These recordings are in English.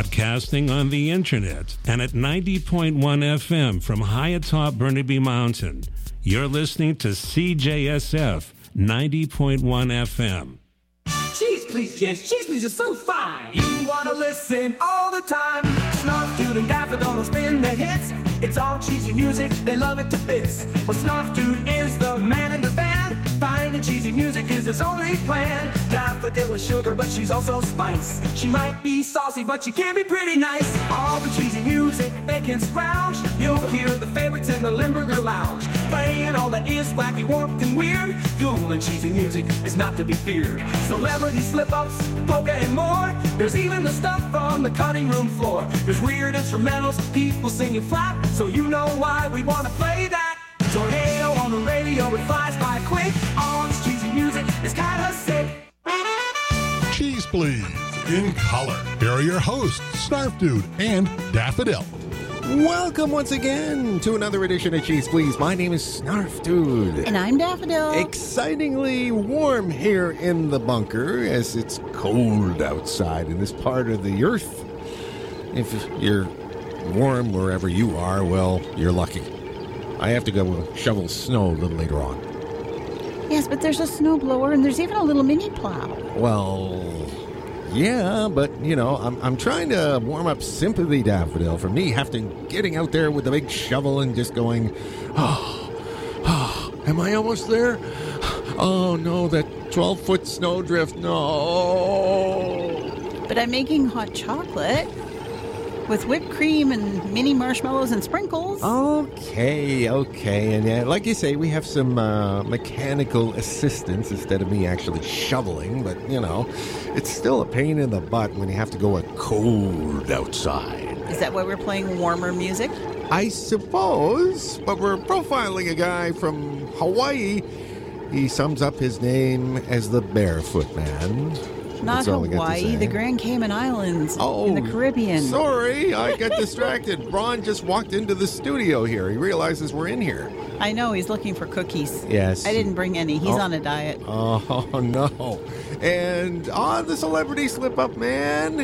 Broadcasting on the internet and at 90.1 FM from high atop Burnaby Mountain. You're listening to CJSF 90.1 FM. Cheese please, yes, cheese please is so fine. You wanna listen all the time. Snarf Dude and Daffodil will spin their hits. It's all cheesy music, they love it to bits. Well, Snarf Dude is the man in the band. Finding cheesy music is his only plan. Daffodil is sugar, but she's also spice. She might be saucy, but she can be pretty nice. All the cheesy music they can scrounge. You'll hear the favorites in the Limburger Lounge. Playing all that is wacky, warped, and weird. Fuel and cheesy music is not to be feared. Celebrity slip-ups, polka, and more. There's even the stuff on the cutting room floor. There's weird instrumentals, people singing flat. So you know why we want to play that. Tornado on the radio, it flies by quick. All this cheesy music is kind of sick. Cheese Please, in color. Here are your hosts, Snarf Dude and Daffodil. Welcome once again to another edition of Cheese Please. My name is Snarf Dude. And I'm Daffodil. Excitingly warm here in the bunker as it's cold outside in this part of the earth. If you're warm wherever you are, well, you're lucky. I have to go shovel snow a little later on. Yes, but there's a snowblower and there's even a little mini plow. Well, yeah, but, you know, I'm trying to warm up sympathy, Daffodil, for me getting out there with the big shovel and just going, am I almost there? Oh, no, that 12-foot snowdrift, no. But I'm making hot chocolate with whipped cream and mini marshmallows and sprinkles. Okay. And like you say, we have some mechanical assistance instead of me actually shoveling. But, you know, it's still a pain in the butt when you have to go cold outside. Is that why we're playing warmer music? I suppose, but we're profiling a guy from Hawaii. He sums up his name as the Barefoot Man. Not Hawaii, the Grand Cayman Islands in the Caribbean. Sorry, I got distracted. Braun just walked into the studio here. He realizes we're in here. I know, he's looking for cookies. Yes. I didn't bring any. He's on a diet. Oh, no. And on the celebrity slip-up man,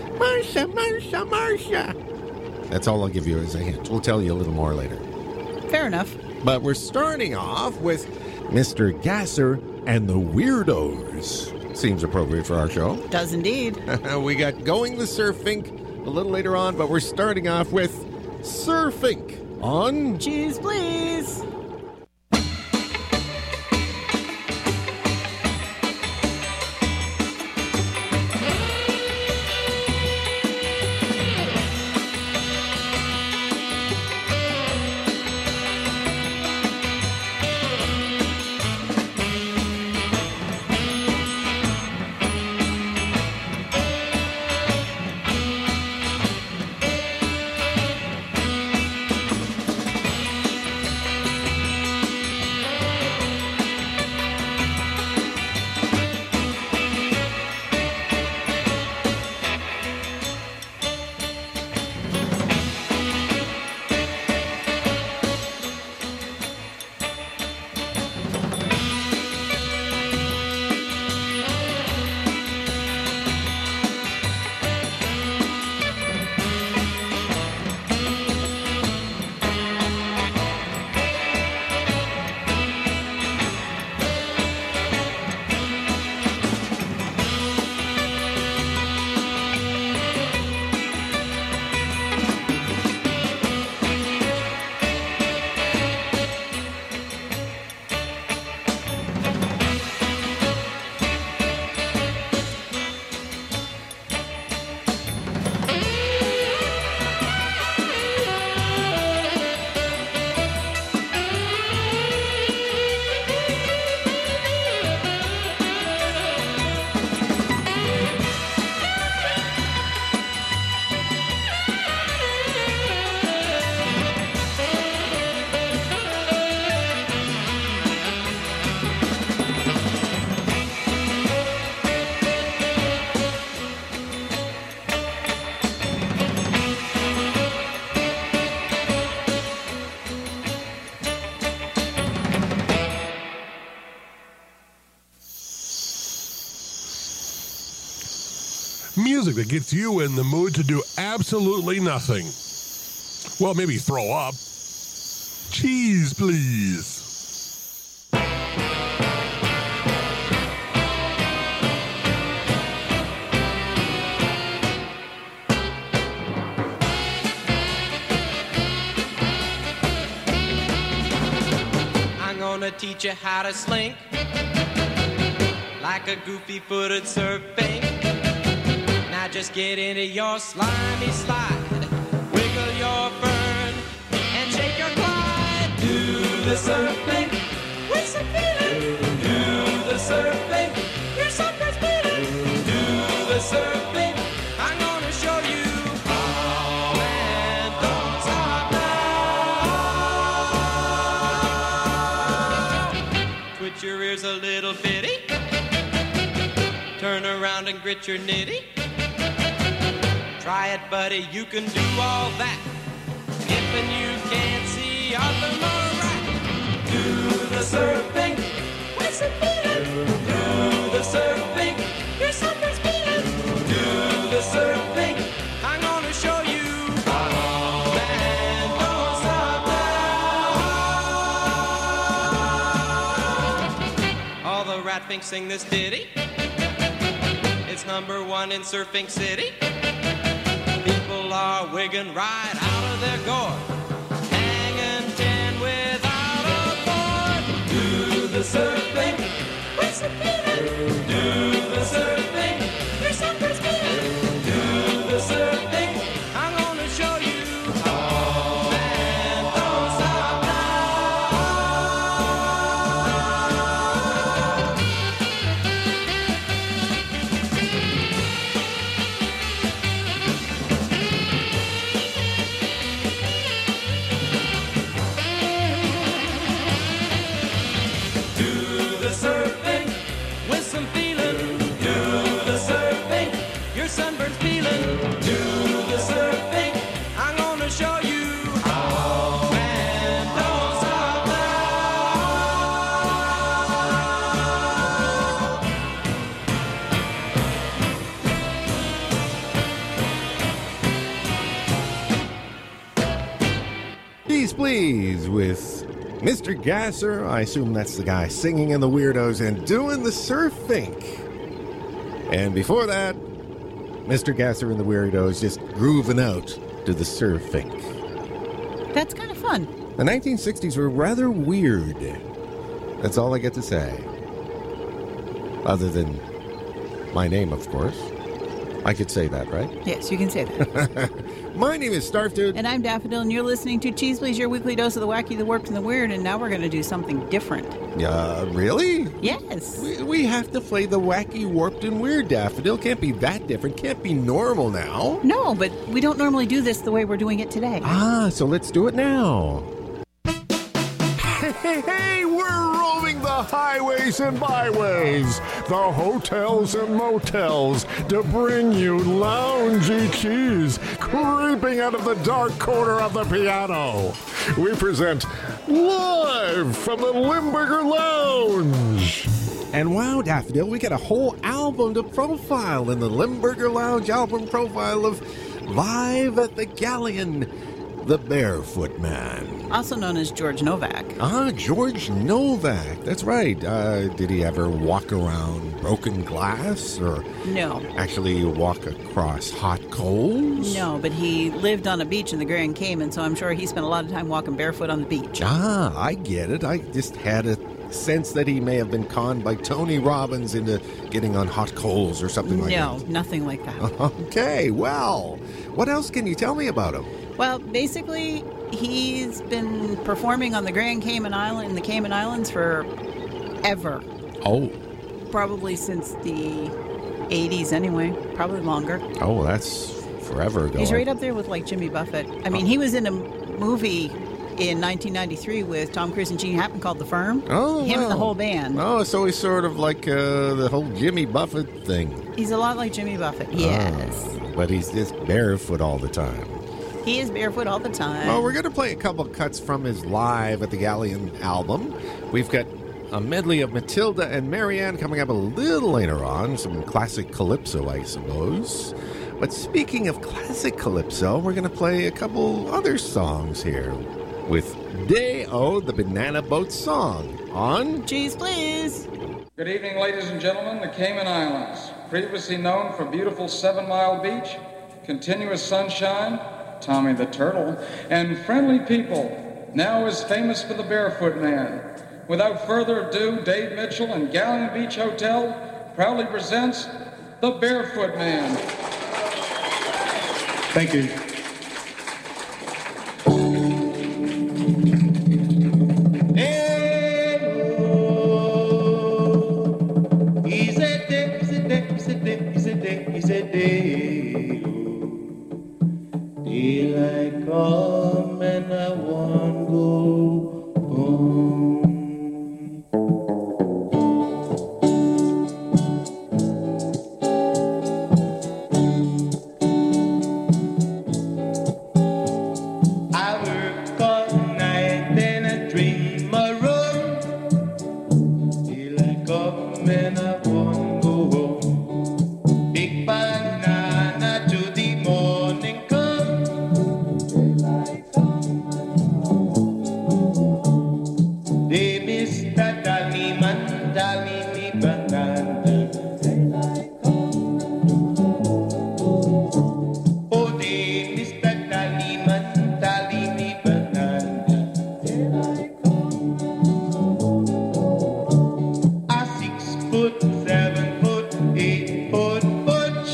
Marsha. That's all I'll give you as a hint. We'll tell you a little more later. Fair enough. But we're starting off with Mr. Gasser and the Weirdos. Seems appropriate for our show. Does indeed. We got Going the Surfink a little later on, but we're starting off with Surfink on Cheese Please. music that gets you in the mood to do absolutely nothing. Well, maybe throw up. Cheese, please. I'm gonna teach you how to slink like a goofy-footed surfing. Now just get into your slimy slide, wiggle your fern, and shake your glide. Do the surfing with some feeling. Do the surfing, your sucker's feeling. Do the surfing, I'm gonna show you. Oh, and don't stop now. Twitch your ears a little bitty. Turn around and grit your nitty. Try it, buddy, you can do all that. If and you can't see Arthur Murray. Do the surfing with some feeling. Do the surfing, your sucker's feeling. Do the surfing, I'm gonna show you. Oh, man, don't stop now. All the ratfinks sing this ditty. It's number one in Surfing City. People are wigging right out of their gourd, hanging 10 without a board. Do the surfing with some feeling. Do the surfing, your sucker's feeling. Do the surfing, I'm gonna show you. Oh, man, don't stop surfing with some feeling. Do the surfing, your sunburn's peeling. Do the surfing, I'm gonna show you. Oh, man, don't stop now. Cheese, please, with Mr. Gasser. I assume that's the guy singing in the Weirdos and doing the surfing. And before that, Mr. Gasser and the Weirdos just grooving out to the surfing. That's kind of fun. The 1960s were rather weird. That's all I get to say. Other than my name, of course. I could say that, right? Yes, you can say that. My name is Starfdude. And I'm Daffodil, and you're listening to Cheese Please, your weekly dose of the wacky, the warped, and the weird. And now we're going to do something different. Really? Yes. We have to play the wacky, warped, and weird, Daffodil. Can't be that different. Can't be normal now. No, but we don't normally do this the way we're doing it today. So let's do it now. Hey, we're roaming the highways and byways, the hotels and motels, to bring you loungy cheese creeping out of the dark corner of the piano. We present live from the Limburger Lounge. And wow, Daffodil, we got a whole album to profile in the Limburger Lounge album profile of Live at the Galleon, the Barefoot Man. Also known as George Novak. George Novak. That's right. Did he ever walk around broken glass or No. actually walk across hot coals? No, but he lived on a beach in the Grand Cayman, so I'm sure he spent a lot of time walking barefoot on the beach. I get it. I just had a sense that he may have been conned by Tony Robbins into getting on hot coals or something like that. No, nothing like that. Okay, well, what else can you tell me about him? Well, basically, he's been performing on the Grand Cayman Island, in the Cayman Islands forever. Oh. Probably since the 80s anyway. Probably longer. Oh, that's forever ago. He's right up there with, like, Jimmy Buffett. I mean, he was in a movie in 1993 with Tom Cruise and Gene Hackman called The Firm. Oh, Him and the wow. whole band. Oh, so he's sort of like the whole Jimmy Buffett thing. He's a lot like Jimmy Buffett, yes. Oh, but he's just barefoot all the time. He is barefoot all the time. Well, we're going to play a couple cuts from his Live at the Galleon album. We've got a medley of Matilda and Marianne coming up a little later on. Some classic calypso, I suppose. But speaking of classic calypso, we're going to play a couple other songs here with Day-O, the Banana Boat Song on Cheese, please. Good evening, ladies and gentlemen. The Cayman Islands, previously known for beautiful 7 Mile Beach, continuous sunshine, Tommy the Turtle, and friendly people, now is famous for the Barefoot Man. Without further ado, Dave Mitchell and Galleon Beach Hotel proudly presents the Barefoot Man. Thank you. Daylight come and I want go home. I work all night and I dream a room. Daylight come and I want go home. Big banana to the morning come. They Mr. Tallyman, tally me banana. Oh, they Mr. Tallyman, tally me banana. A 6 foot, 7 foot, 8 foot butch.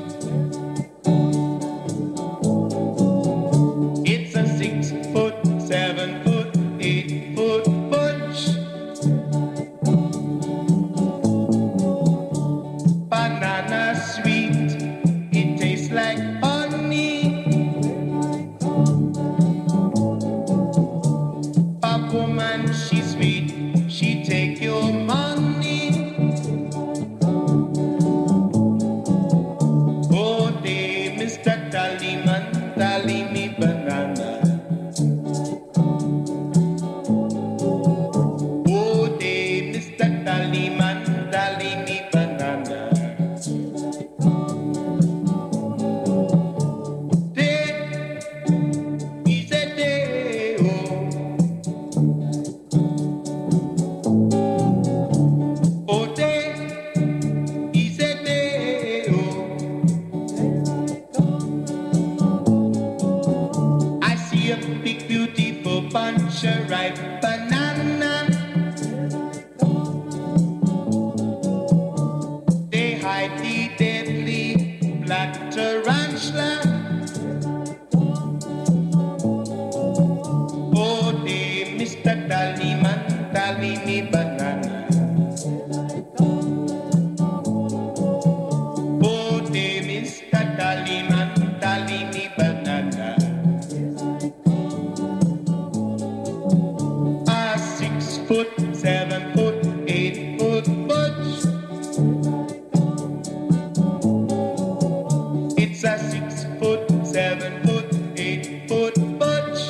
It's a 6 foot, 7 foot, 8 foot bunch. Banana sweet, it tastes like honey. A woman, she sweet, she take your money. Oh, they Mr. Tallyman, tally me banana. Oh, they Mr. Tallyman, tally me banana. Day is a day, oh. Oh, day is a day, oh. I see a big beautiful bunch of ripe banana. They hide the deadly black tarantula. Oh, they Mr. Tallyman, tally me banana. Oh, they Mr. Tallyman, tally me banana. A 6 foot, 7 foot, 8 foot butch. It's a 6 foot, 7 foot, 8 foot butch.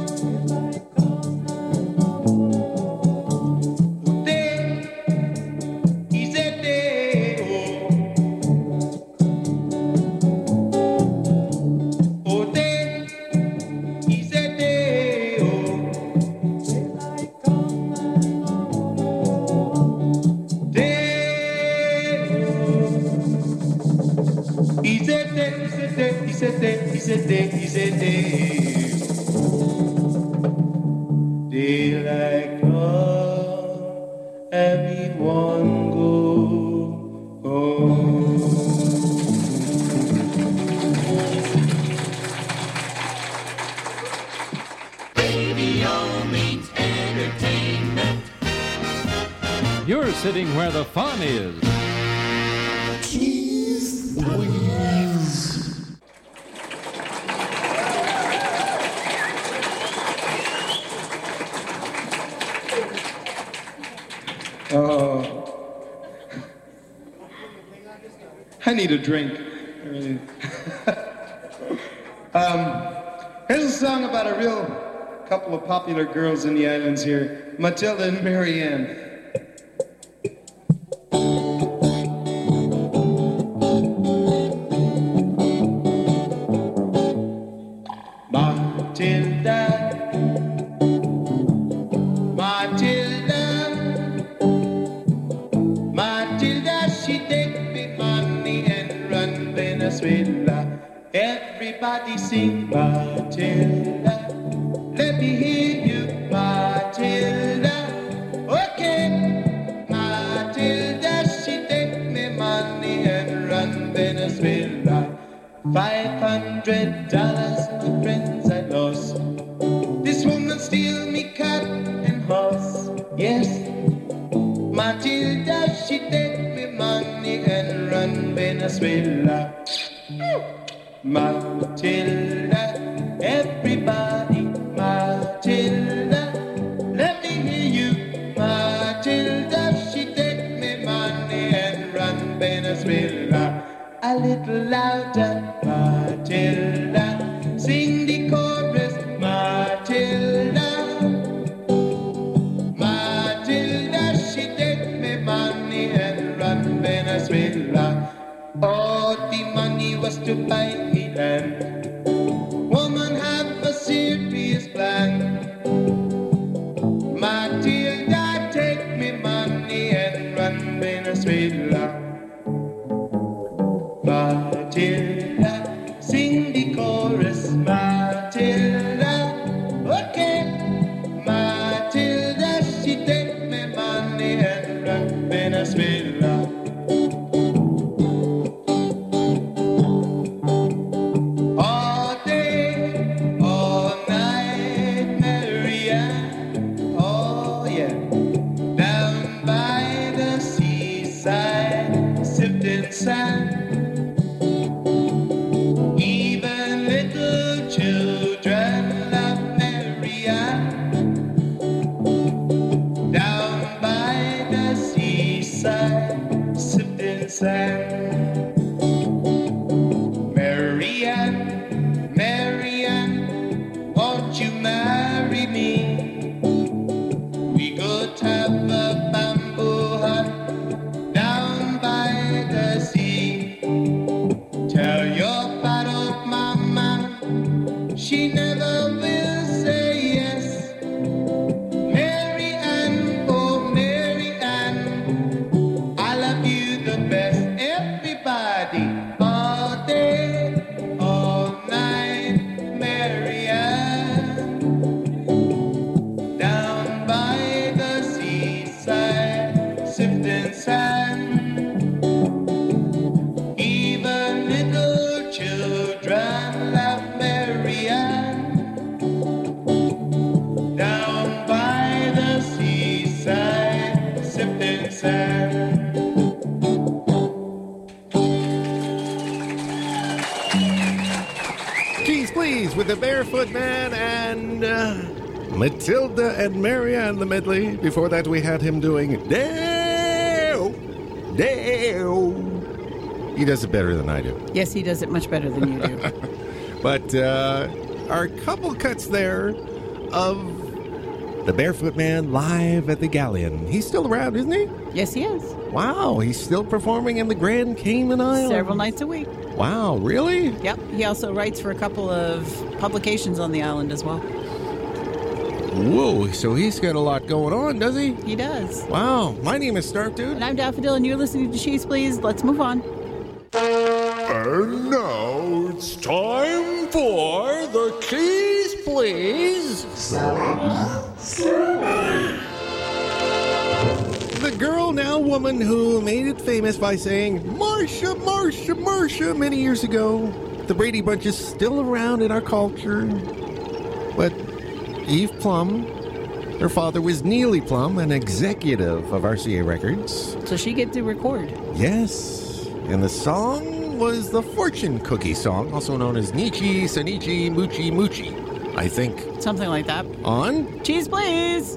Day is a day, oh. Oh, day is a day, oh. Daylight come and we want go home. Radio means entertainment. You're sitting where the fun is. Cheese, please. I need a drink. Here's a song about a real couple of popular girls in the islands here, Matilda and Marianne. Matilda, she take me money and run Venezuela. Everybody sing Matilda. Let me hear you, Matilda. Okay. Matilda, she take me money and run Venezuela. $500, my friends, I lost. This woman steal me cat and horse. Yes. Matilda, she take me money and run Venezuela. Matilda, everybody, Matilda, let me hear you. Matilda, she take me money and run Venezuela. A little louder, Matilda, sing the chorus, Matilda. Matilda, she take me money and run Venezuela. All the money was to buy me land. Woman have a serious plan. Matilda, take me money and run Venezuela. Matilda, sing the chorus, Matilda. Okay. Matilda, she take me money and run Venezuela. All day, all night, Marianne, oh yeah, down by the seaside, sifting sand. Even little children love Marianne, down by the seaside, sifting sand. Marianne, Marianne, won't you marry me? We could have a bamboo hut down by the sea. Tell your fat old mama she never will say yes. Mary Ann, oh Mary Ann, I love you the best. Everybody, all day, all night, Mary Ann, down by the seaside, sifting sand. Even little children love Mary Ann, down by the seaside, sifting sand. Geez, please, with the Barefoot Man and Matilda and Marianne, the medley. Before that, we had him doing Dale, Dale. He does it better than I do. Yes, he does it much better than you do. But our couple cuts there of the Barefoot Man live at the Galleon. He's still around, isn't he? Yes, he is. Wow, he's still performing in the Grand Cayman Islands. Several nights a week. Wow, really? Yep. He also writes for a couple of publications on the island as well. Whoa, so he's got a lot going on, does he? He does. Wow, my name is Stark Dude. And I'm Daffodil, and you're listening to Cheese Please. Let's move on. And now it's time for the Cheese Please. The girl, now woman, who made it famous by saying, Marsha, Marsha, Marsha, many years ago. The Brady Bunch is still around in our culture. But Eve Plum, her father was Neely Plum, an executive of RCA Records. So she get to record. Yes. And the song was the Fortune Cookie song, also known as Nichi, Sanichi, Moochie, Moochie, I think. Something like that. On Cheese Please.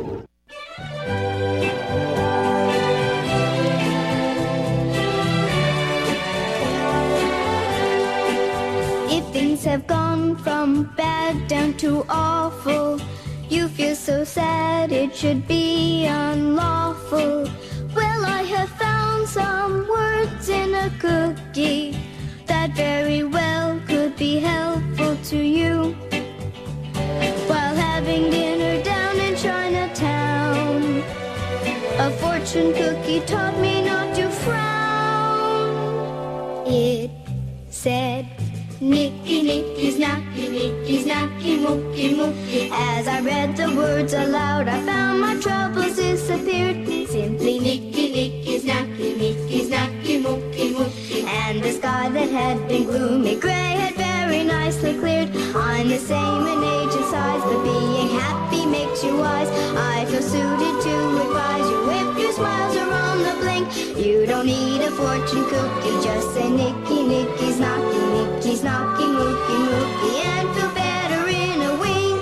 If things have gone from bad down to awful, you feel so sad it should be unlawful. Well, I have found some words in a cookie that very well could be helpful to you. While having dinner down in Chinatown, fortune cookie taught me not to frown. It said, Nicky, Nicky's knocky, Nicky's knocky, mookie, mookie. As I read the words aloud, I found my troubles disappeared. Simply Nicky, Nicky's knocky, Nicky's knocky, mookie, mookie. And the sky that had been gloomy gray had very nicely cleared. I'm the same in age and size, but being happy makes you wise. I feel suited to advise you if your smiles are on the blink. You don't need a fortune cookie, just say Nicky, Nicky's knocky, Nicky's knocky, mookie, mookie, and feel better in a wink.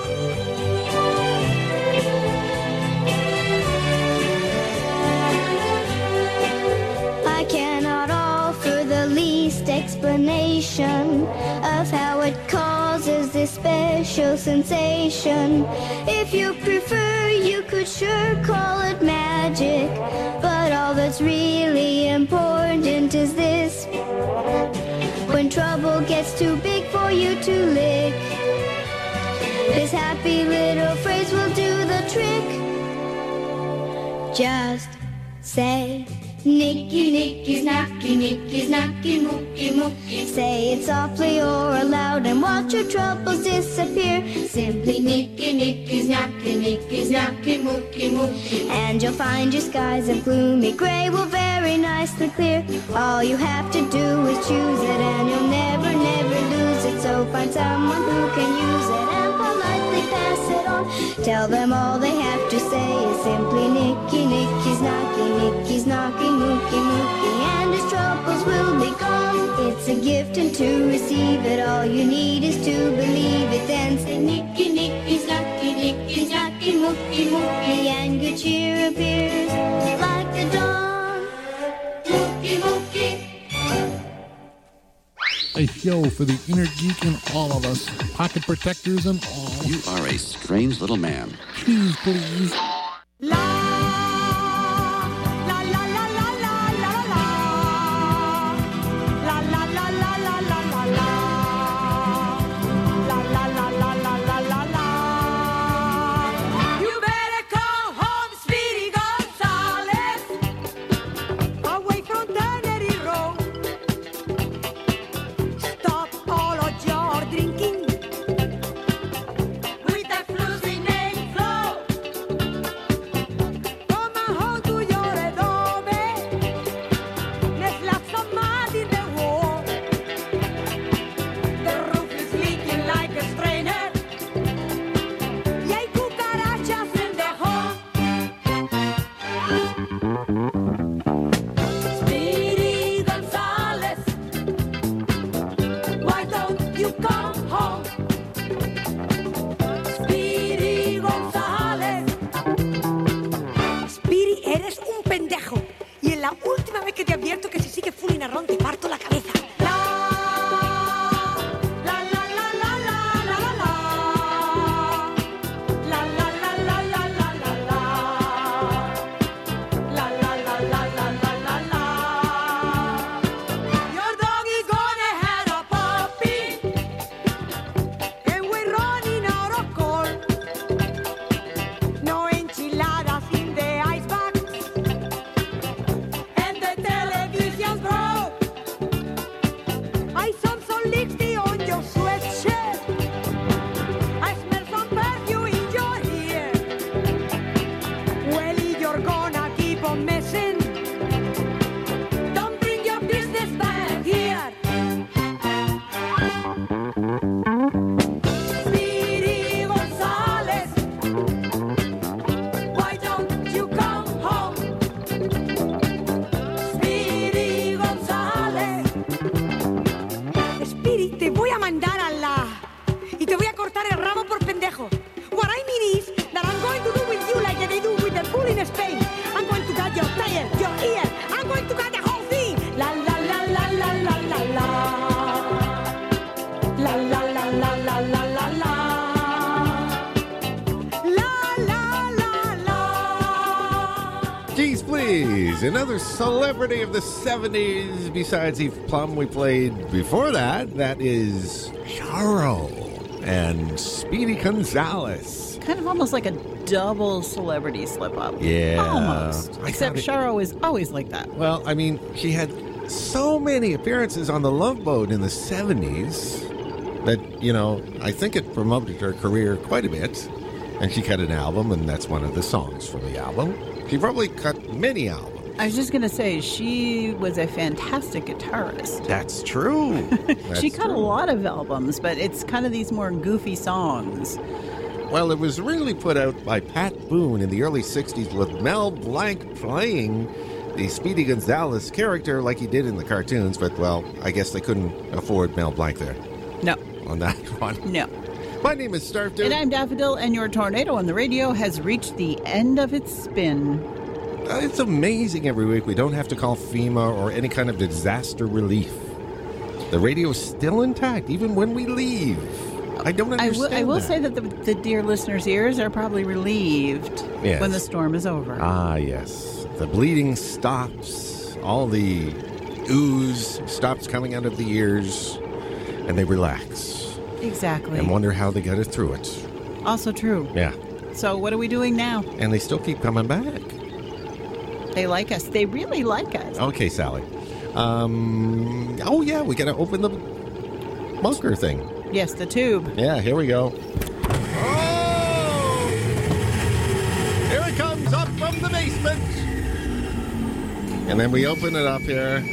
I cannot offer the least explanation of how it causes this special sensation. If you prefer, you could sure call it magic, but all that's really important is this: when trouble gets too big for you to lick, this happy little phrase will do the trick. Just say, Nicky, Nicky's knocky, Nicky's knocky, mookie, mookie. Say it softly or aloud and watch your troubles disappear. Simply Nicky, Nicky's knocky, Nicky's knocky, mookie, mookie. And you'll find your skies of gloomy gray will very nicely clear. All you have to do is choose it, and you'll never, never lose it. So find someone who can use it and politely pass it on. Tell them all they have to say is simply Nicky, Nicky's knocky, Nicky's knocky, mookie, mookie, and his troubles will be gone. It's a gift, and to receive it, all you need is to believe it. Then say Nicky, Nicky's knocky, Nicky's knocky, mookie, mookie, and good cheer appears like the dawn. Mookie, mookie. A show for the inner geek in all of us, pocket protectors and all. You are a strange little man. Cheese, please. Another celebrity of the 70s besides Eve Plum we played before that. That is Charo and Speedy Gonzales. Kind of almost like a double celebrity slip up. Yeah. Almost. Except Charo is always like that. Well, I mean, she had so many appearances on The Love Boat in the 70s that, you know, I think it promoted her career quite a bit. And she cut an album, and that's one of the songs from the album. She probably cut many albums. I was just going to say, she was a fantastic guitarist. That's true. She cut a lot of albums, but it's kind of these more goofy songs. Well, it was originally put out by Pat Boone in the early 60s with Mel Blanc playing the Speedy Gonzales character like he did in the cartoons, but, well, I guess they couldn't afford Mel Blanc there. No. On that one. No. My name is Snarf Dude. And I'm Daffodil, and your tornado on the radio has reached the end of its spin. It's amazing every week we don't have to call FEMA or any kind of disaster relief. The radio is still intact, even when we leave. I don't understand I will say that the dear listeners' ears are probably relieved when the storm is over. Ah, yes. The bleeding stops. All the ooze stops coming out of the ears, and they relax. Exactly. And wonder how they got it through it. Also true. Yeah. So what are we doing now? And they still keep coming back. They like us. They really like us. Okay, Sally. Oh, yeah, we got to open the bunker thing. Yes, the tube. Yeah, here we go. Oh! Here it comes up from the basement. And then we open it up here.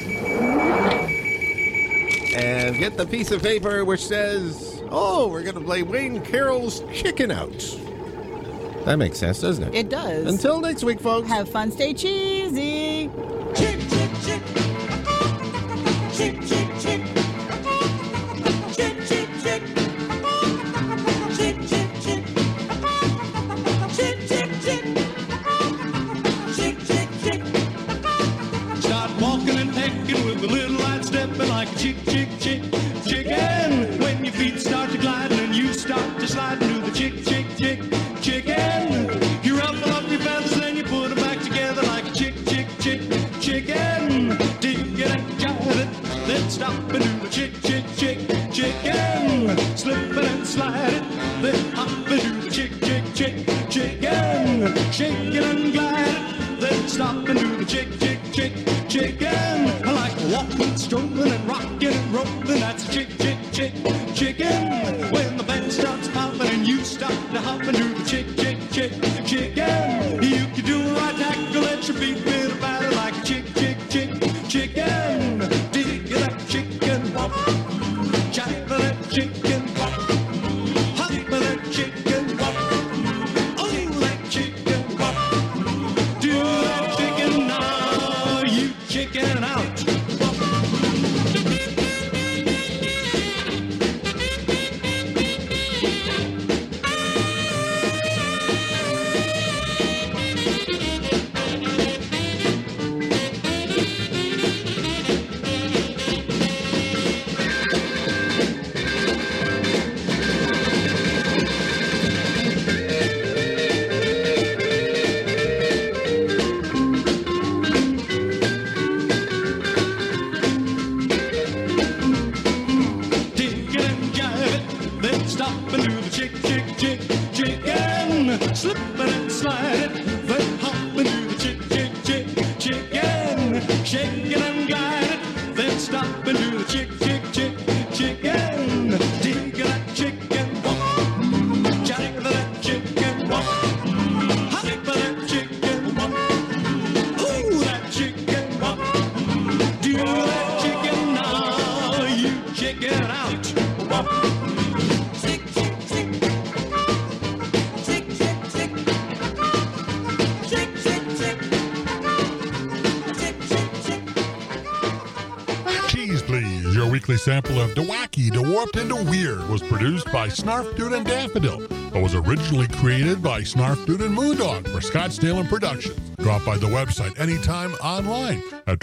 And get the piece of paper which says, oh, we're going to play Wayne Carroll's Chicken Out. That makes sense, doesn't it? It does. Until next week, folks. Have fun, stay cheesy. Chick, chick, chick. Chick, chick, chick. Chick, chick, chick. Chick, chick, chick. Chick, chick, chick. Chick, chick, chick. Start walking and pecking with a little light stepping like a chick, chick, chick, chicken. When your feet start to glide and you start to slide into the chick, chick, chick, chicken. You ruffle up your feathers and you put them back together like a chick, chick, chick, chicken. Dig it and jive it, then stop and do the chick, chick, chick, chicken. Slip it and slide it, then hop and do the chick, chick, chick, chicken. Shake it and glide it, then stop and do the chick, chick, chick, chicken. I like walking, strolling and rocking and rolling. That's a chick, chick, chick, chicken. When the band starts popping and you stop to hop and do the chick, chick, chick, chicken. You can do a right tackle at your feet with a batter like a chick, chick, chick, chicken. Dig that chicken walk, jive that chicken walk, hop that chicken walk, oh that chicken walk. Do that chicken now, you chicken out. Slip it and slide it, then hop and do the chick, chick, chick, chicken. Shake it and glide it, then stop and do the chick, chick, chick, chicken. Dig that chicken walk, jive that chicken walk, hop that chicken walk, ooh that chicken walk. Do that chicken now, you chicken out. Weekly sample of DeWacky, DeWarped, and DeWeird was produced by Snarf Dude and Daffodil, but was originally created by Snarf Dude and Moondog for Scottsdale and Productions. Drop by the website anytime online at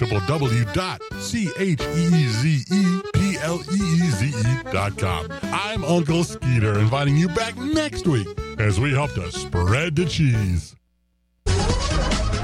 www.CHEEZEPLEEZE.com. I'm Uncle Skeeter, inviting you back next week as we help to spread the cheese.